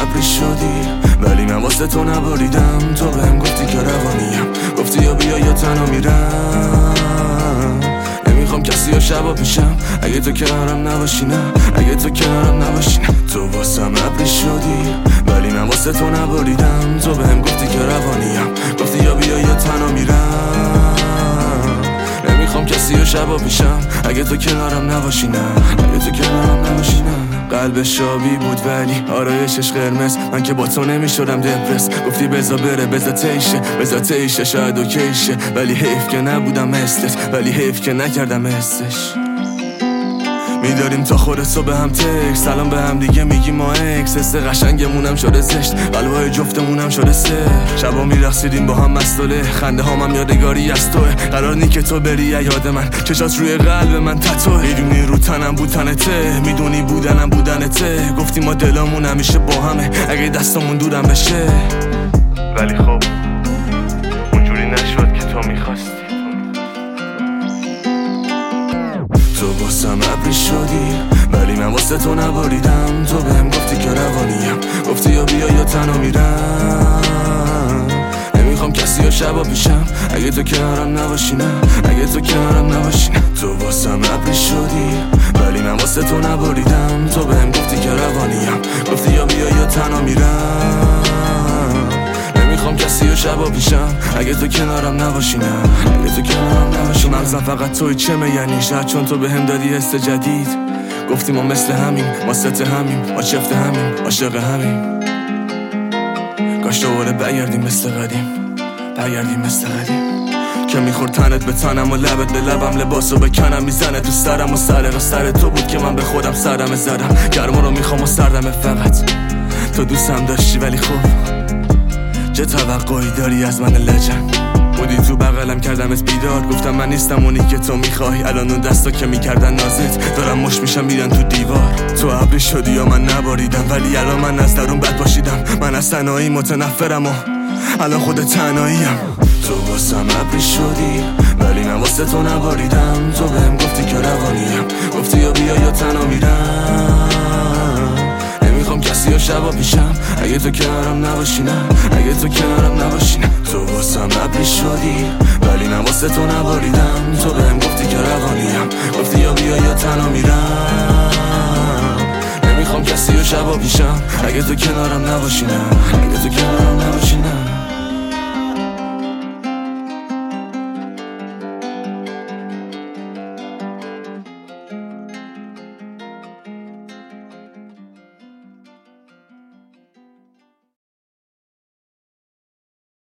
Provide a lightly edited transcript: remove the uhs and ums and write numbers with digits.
ابری شدی ولی من واسه تو نبریدم. تو بهم گفتی که روانیم، گفتی یا بیا یا تنها میرم. نمیخوام کسی یا شبا پیشم، اگه تو کنارم نباشی نه، اگه تو کنارم نباشی نه. تو واسم ابری شدی ولی من واسه تو نبریدم. تو بهم گفتی که روانیم، گفتی یا بیا یا تنها میرم. نمیخوام کسی یا شبا پیشم، اگه تو کنارم نباشی نه، اگه تو کنارم نباشی نه. قلبش شابی بود ولی آرایشش قرمز، من که با تو نمیشدم دپرس. گفتی بزا بره بزا تیشه شاید اوکیشه، ولی حیف که نبودم مثلش، ولی حیف که نکردم حسش. میداریم تا خودت به هم تک سلام به هم دیگه میگیم ما اکس. حس قشنگمونم شده زشت، قلبای جفتمونم شده سه. شبا میرقصیدیم با هم مستوله، خنده هامم یادگاری از توه. قرار نی که تو بری یاد من، چشات روی قلب من تتوه. میدونی رو تنم بود تنته، میدونی بودنم بودنته. گفتی ما دلامون همیشه با همه اگه دستمون دورم بشه، ولی خب اونجوری نشد که تو میخواستی. تو واسم ابری شدی ولی من واسه تو نبریدم. تو بهم گفتی که روانیم، گفتی یا بیا یا تنها میرم. نمیخوام کسی یا شبا پیشم، اگه تو کنارم نباشی نه، اگه تو کنارم نباشی نه. تو واسم ابری شدی ولی من واسه تو نبریدم. تو بهم گفتی که روانیم، گفتی یا بیا یا تنها میرم. نمیخوام کسی یا شبا پیشم، اگه تو کنارم نباشی نه، اگه تو کنارم نباشی. مغزم فقط توی چمه یعنی شاید چون تو بهم دادی حس جدید. گفتی ما مثل همیم، ما ست همیم، ما چفت همیم، عاشق همیم. کاش دوباره برگردیم مثل قدیم، برگردیم مثل قدیم. که میخورد تنت به تنم و لبت به لبم، لباسو بکنم میزنه تو سرم و سر تو بود که من به خودم سرم زدم. گرما رو میخوام و سردمه فقط تو دوستم داشتی، ولی خب چه توقعی داری از من لجن؟ بودی تو بغلم کردمت بیدار، گفتم من نیستم اونی که تو میخوای. الان اون دستا که میکردن نازت دارم مش میشم میرن تو دیوار. تو ابری شدی یا من نباریدم، ولی الان من از درون بد باشیدم. من از تنهایی متنفرم و الان خود تنهاییم. تو واسم ابری شدی ولی من واسه تو نباریدم. تو بهم گفتی که روانیم، گفتی یا بیا یا تنها میرم. نمیخوام کسی یا شبا پیشم، اگه تو کنارم نباشی نه، اگه تو کنارم نباشی نه. تو واسم ابری شدی ولی من واسه تو نباریدم. تو بهم گفتی که روانیم، گفتی یا بیا یا تنها میرم. نمیخوام کسی یا شبا پیشم، اگه تو کنارم نباشی نه، اگه تو کنارم نباشی نه.